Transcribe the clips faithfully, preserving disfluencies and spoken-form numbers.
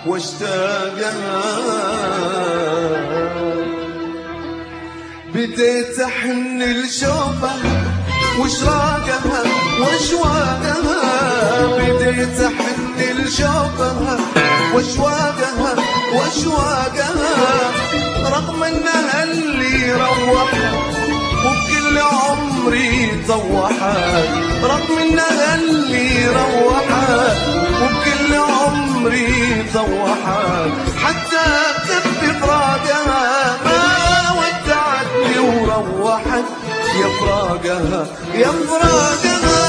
واشتاقها. بديت احن لشوفها واشراقها واشواقها. بديت احن لشوفها واشواقها واشواقها. رغم انها اللي روحها وبكل عمري طوحها. رغم انها اللي روحها وبكل عمري طوحها. حتى كف فراقها ما ودعتني وروحت. يا فراقها يا فراقها.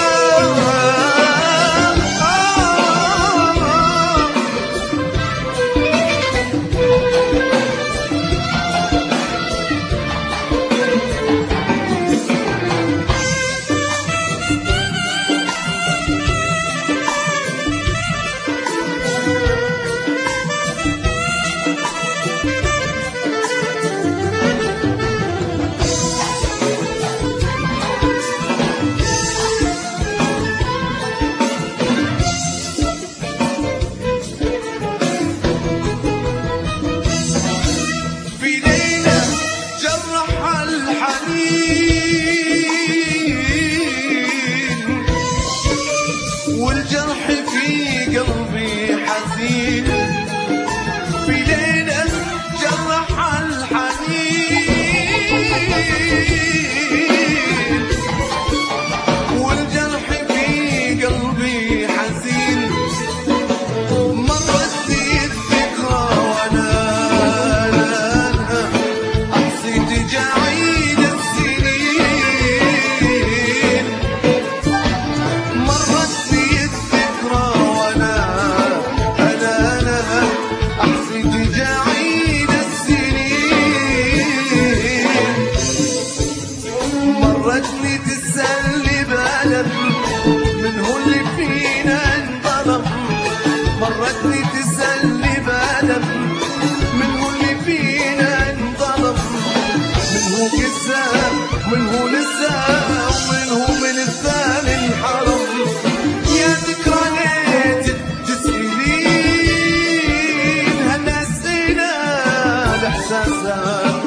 والجرح في قلبي حزين. في ليلة جرح الحنين والجرح في قلبي حزين. مرت الذكرى وانا احصي تجاعيد السنين. مرت مرتني تسلي بألم من هو اللي فينا انظلم. مرتني تسلي بألم من هو اللي فينا انظلم. من هو كذاب من هو نساب ومن هو من الثاني انحرم. يا ذكرى ليت تسألين هل نسينا الإحساسات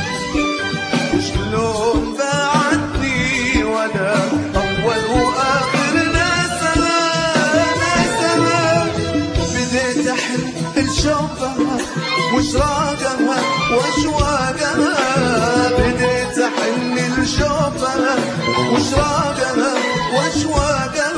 وشلون بعدني وانا اول واخر ناسها ناسها. بديت احن لشوفها واشراقها واشواقها. بديت احن لشوفها واشراقها واشواقها.